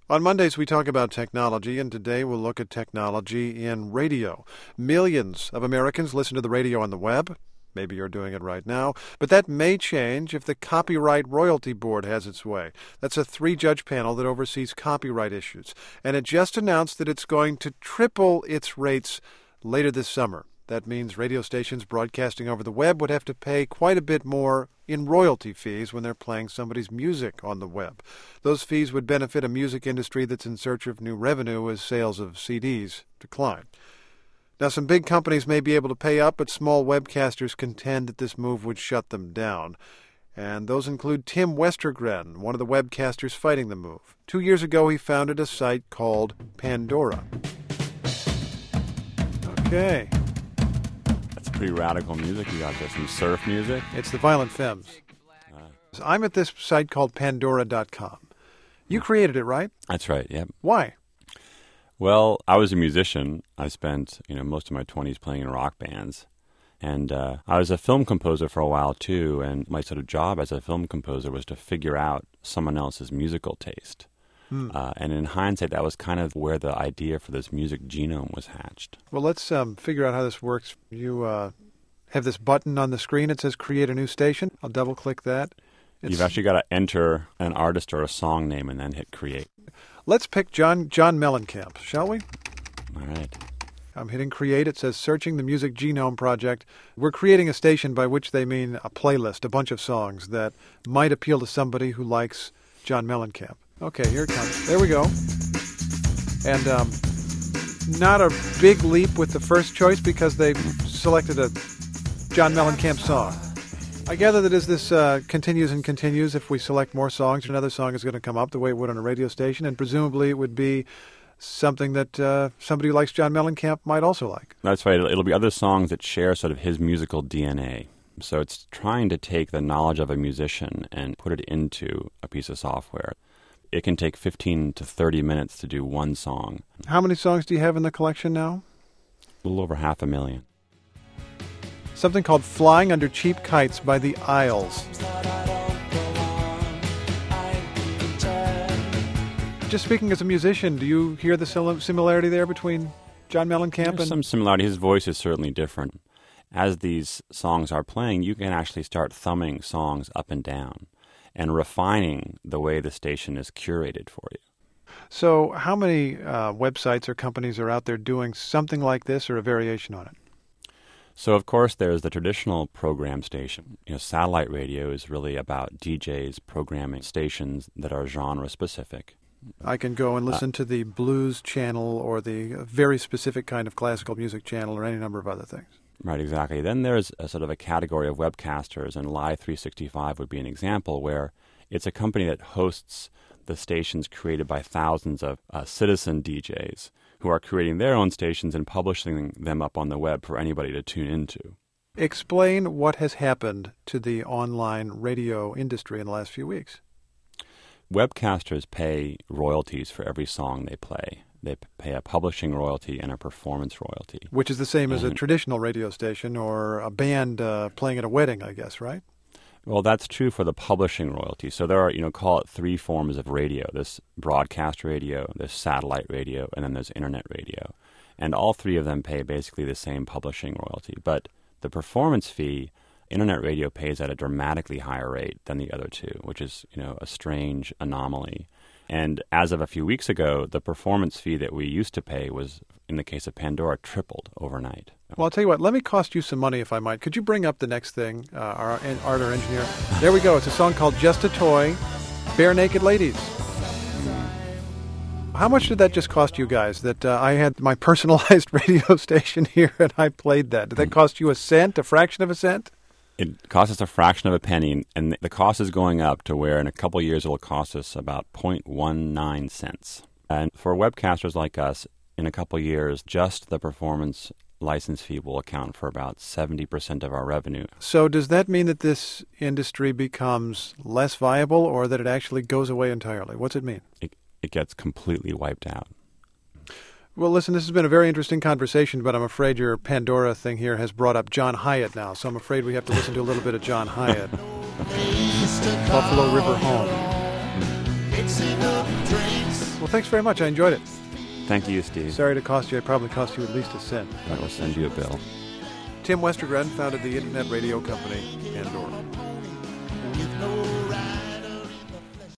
On Mondays, we talk about technology, and today we'll look at technology in radio. Millions of Americans listen to the radio on the web. Maybe you're doing it right now. But that may change if the Copyright Royalty Board has its way. That's a 3-judge panel that oversees copyright issues. And it just announced that it's going to triple its rates later this summer. That means radio stations broadcasting over the web would have to pay quite a bit more in royalty fees when they're playing somebody's music on the web. Those fees would benefit a music industry that's in search of new revenue as sales of CDs decline. Now, some big companies may be able to pay up, but small webcasters contend that this move would shut them down. And those include Tim Westergren, one of the webcasters fighting the move. 2 years ago, he founded a site called Pandora. Okay. Pretty radical music. You got there some surf music. It's the Violent Femmes. I'm at this site called Pandora.com. You created it, right? That's right, yep. Why? Well, I was a musician. I spent most of my 20s playing in rock bands. And I was a film composer for a while, too. And my sort of job as a film composer was to figure out someone else's musical taste. And in hindsight, that was kind of where the idea for this music genome was hatched. Well, let's figure out how this works. You have this button on the screen. It says Create a New Station. I'll double-click that. You've actually got to enter an artist or a song name and then hit Create. Let's pick John Mellencamp, shall we? All right. I'm hitting Create. It says Searching the Music Genome Project. We're creating a station, by which they mean a playlist, a bunch of songs that might appeal to somebody who likes John Mellencamp. Okay, here it comes. There we go. And not a big leap with the first choice because they selected a John Mellencamp song. I gather that as this continues and continues, if we select more songs, another song is going to come up the way it would on a radio station, and presumably it would be something that somebody who likes John Mellencamp might also like. That's right. It'll be other songs that share sort of his musical DNA. So it's trying to take the knowledge of a musician and put it into a piece of software. It can take 15 to 30 minutes to do one song. How many songs do you have in the collection now? A little over 500,000. Something called Flying Under Cheap Kites by the Isles. Just speaking as a musician, do you hear the similarity there between John Mellencamp There's some similarity. His voice is certainly different. As these songs are playing, you can actually start thumbing songs up and down and refining the way the station is curated for you. So how many websites or companies are out there doing something like this or a variation on it? So, of course, there's the traditional program station. Satellite radio is really about DJs programming stations that are genre-specific. I can go and listen to the blues channel or the very specific kind of classical music channel or any number of other things. Right, exactly. Then there's a sort of a category of webcasters, and Live 365 would be an example where it's a company that hosts the stations created by thousands of citizen DJs who are creating their own stations and publishing them up on the web for anybody to tune into. Explain what has happened to the online radio industry in the last few weeks. Webcasters pay royalties for every song they play. They pay a publishing royalty and a performance royalty. Which is the same as a traditional radio station or a band playing at a wedding, I guess, right? Well, that's true for the publishing royalty. So there are, call it 3 forms of radio. There's broadcast radio, there's satellite radio, and then there's internet radio. And all 3 of them pay basically the same publishing royalty. But the performance fee, internet radio pays at a dramatically higher rate than the other 2, which is, a strange anomaly. And as of a few weeks ago, the performance fee that we used to pay was, in the case of Pandora, tripled overnight. Well, I'll tell you what, let me cost you some money if I might. Could you bring up the next thing, our art or engineer? There we go. It's a song called Just a Toy, Bare Naked Ladies. How much did that just cost you guys, that I had my personalized radio station here and I played that? Did that cost you a cent, a fraction of a cent? It costs us a fraction of a penny, and the cost is going up to where in a couple of years it will cost us about 0.19 cents. And for webcasters like us, in a couple of years, just the performance license fee will account for about 70% of our revenue. So does that mean that this industry becomes less viable or that it actually goes away entirely? What's it mean? It gets completely wiped out. Well, listen, this has been a very interesting conversation, but I'm afraid your Pandora thing here has brought up John Hyatt now, so I'm afraid we have to listen to a little bit of John Hyatt. Buffalo River Home. Well, thanks very much. I enjoyed it. Thank you, Steve. Sorry to cost you. It probably cost you at least a cent. I will send you a bill. Tim Westergren founded the Internet Radio Company, Pandora.